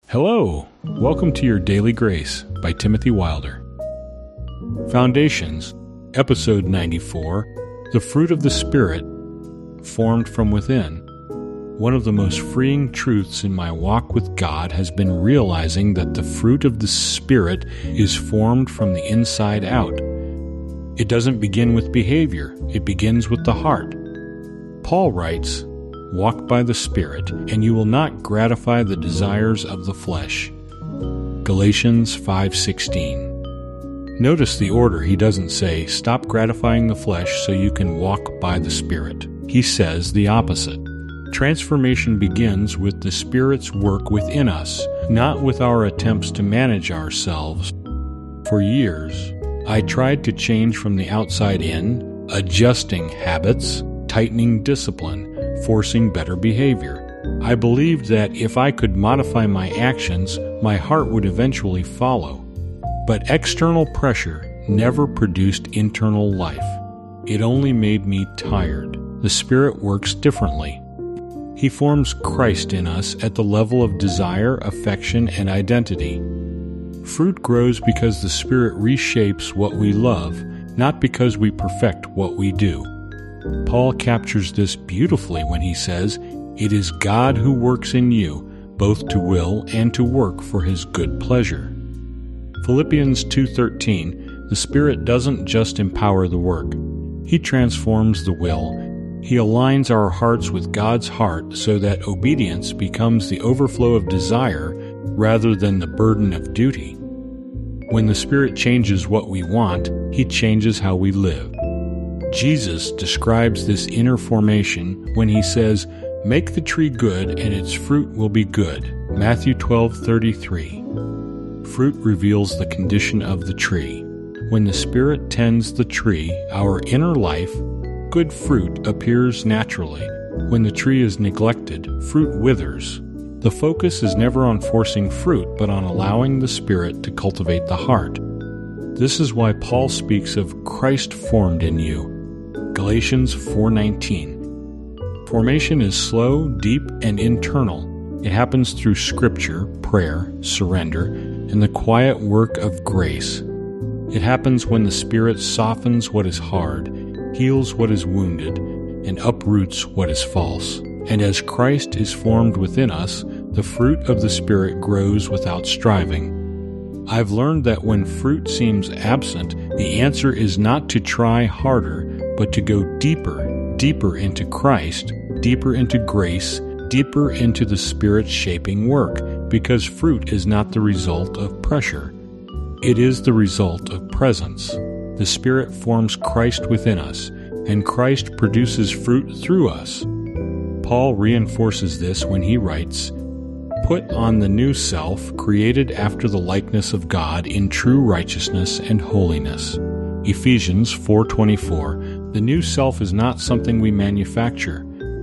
Hello, welcome to your Daily Grace by Timothy Wilder. Foundations, Episode 94, The Fruit of the Spirit, Formed from Within. One of the most freeing truths in my walk with God has been realizing that the fruit of the Spirit is formed from the inside out. It doesn't begin with behavior, it begins with the heart. Paul writes, "Walk by the Spirit, and you will not gratify the desires of the flesh." Galatians 5:16. Notice the order. He doesn't say, stop gratifying the flesh so you can walk by the Spirit. He says the opposite. Transformation begins with the Spirit's work within us, not with our attempts to manage ourselves. For years, I tried to change from the outside in, adjusting habits, tightening discipline, forcing better behavior. I believed that if I could modify my actions, my heart would eventually follow. But external pressure never produced internal life. It only made me tired. The Spirit works differently. He forms Christ in us at the level of desire, affection, and identity. Fruit grows because the Spirit reshapes what we love, not because we perfect what we do. Paul captures this beautifully when he says, "It is God who works in you, both to will and to work for His good pleasure." Philippians 2:13, the Spirit doesn't just empower the work. He transforms the will. He aligns our hearts with God's heart so that obedience becomes the overflow of desire rather than the burden of duty. When the Spirit changes what we want, He changes how we live. Jesus describes this inner formation when He says, "Make the tree good and its fruit will be good." Matthew 12:33. Fruit reveals the condition of the tree. When the Spirit tends the tree, our inner life, good fruit appears naturally. When the tree is neglected, fruit withers. The focus is never on forcing fruit, but on allowing the Spirit to cultivate the heart. This is why Paul speaks of Christ formed in you. Galatians 4:19. Formation is slow, deep, and internal. It happens through Scripture, prayer, surrender, and the quiet work of grace. It happens when the Spirit softens what is hard, heals what is wounded, and uproots what is false. And as Christ is formed within us, the fruit of the Spirit grows without striving. I've learned that when fruit seems absent, the answer is not to try harder, but to go deeper, deeper into Christ, deeper into grace, deeper into the Spirit's shaping work, because fruit is not the result of pressure. It is the result of presence. The Spirit forms Christ within us, and Christ produces fruit through us. Paul reinforces this when he writes, "Put on the new self, created after the likeness of God in true righteousness and holiness." Ephesians 4:24. The new self is not something we manufacture.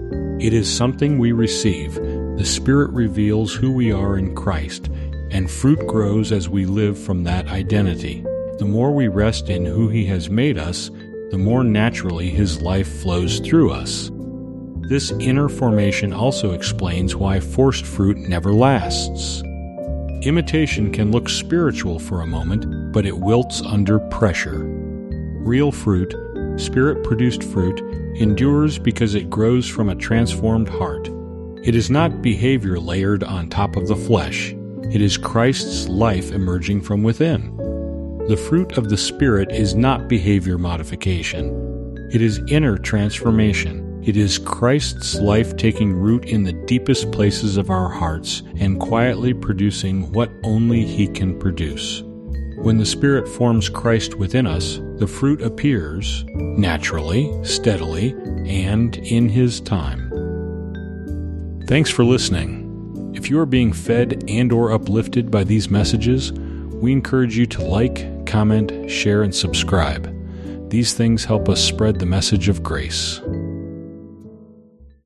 It is something we receive. The Spirit reveals who we are in Christ, and fruit grows as we live from that identity. The more we rest in who He has made us, the more naturally His life flows through us. This inner formation also explains why forced fruit never lasts. Imitation can look spiritual for a moment, but it wilts under pressure. Real fruit, Spirit-produced fruit, endures because it grows from a transformed heart. It is not behavior layered on top of the flesh. It is Christ's life emerging from within. The fruit of the Spirit is not behavior modification. It is inner transformation. It is Christ's life taking root in the deepest places of our hearts and quietly producing what only He can produce. When the Spirit forms Christ within us, the fruit appears naturally, steadily, and in His time. Thanks for listening. If you are being fed and/or uplifted by these messages, we encourage you to like, comment, share, and subscribe. These things help us spread the message of grace.